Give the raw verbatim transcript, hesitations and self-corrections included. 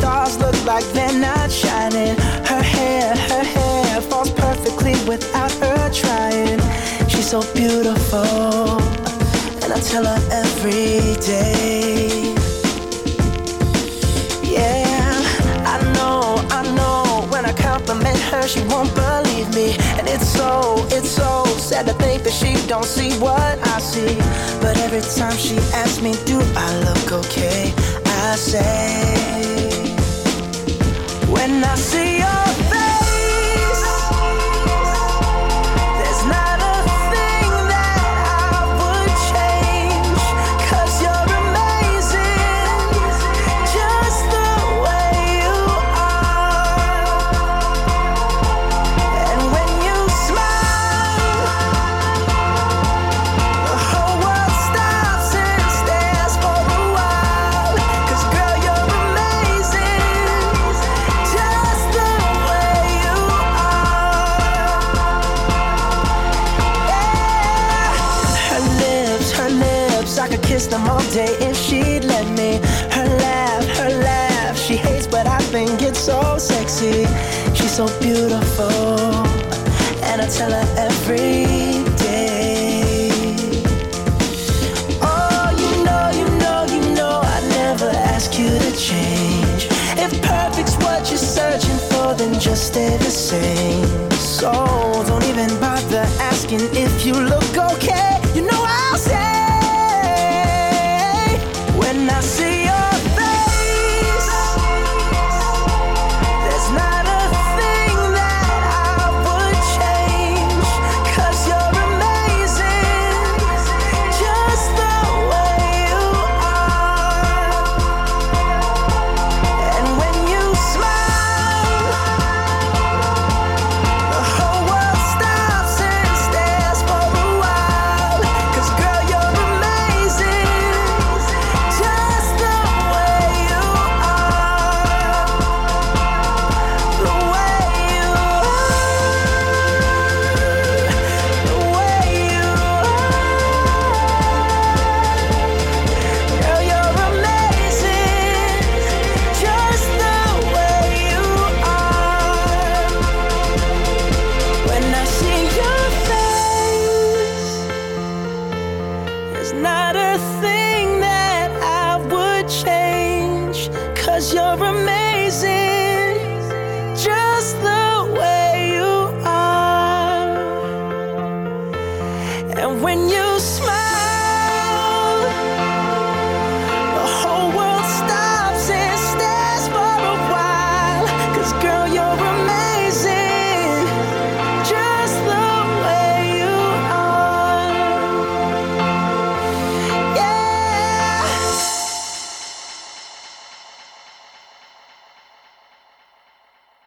stars look like they're not shining. Her hair, her hair falls perfectly without her trying. She's so beautiful, and I tell her every day. Yeah, I know, I know, when I compliment her she won't believe me. And it's so, it's so sad to think that she don't see what I see. But every time she asks me, do I look okay, I say, when I see your face, there's not a thing that I would change. 'Cause you're amazing, just the way you are. And when you smile, the whole world stops and stares for a while. 'Cause girl, you're amazing, just the way you are. Yeah. Her lips, her lips, I could kiss them all day if she'd let me. Her laugh, her laugh, she hates but I think it's so sexy. She's so beautiful, and I tell her every day. Oh, you know, you know, you know I'd never ask you to change. If perfect's what you're searching for, then just stay the same. So don't even bother asking if you look okay. You know I'll say, when I see your face, there's not a thing that I would change. 'Cause you're amazing, just the way you are. And when you smile, the whole world stops and stares for a while. 'Cause girl, you're amazing, just the way you are. The way you are. The way you are. Girl, you're amazing, just the way you are. When I see your face, there's not a thing